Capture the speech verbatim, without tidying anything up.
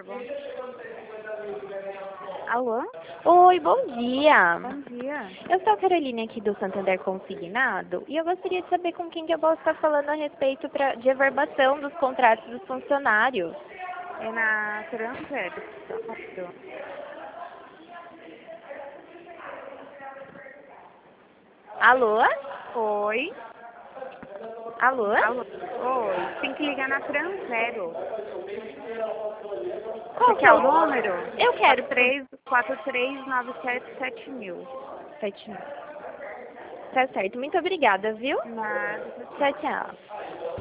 bom. Alô? Oi, bom dia. Bom dia. Eu sou a Caroline aqui do Santander Consignado e eu gostaria de saber com quem que eu posso estar falando a respeito pra, de averbação dos contratos dos funcionários. É na Transer. Alô? Oi? Alô? Alô? Oi. Tem que ligar na Transero. Qual Você que é quer o o número? Eu quero, quatro por três quatro três nove sete sete mil. Sete. Tá certo, muito obrigada, viu? Nada. Tchau, tchau.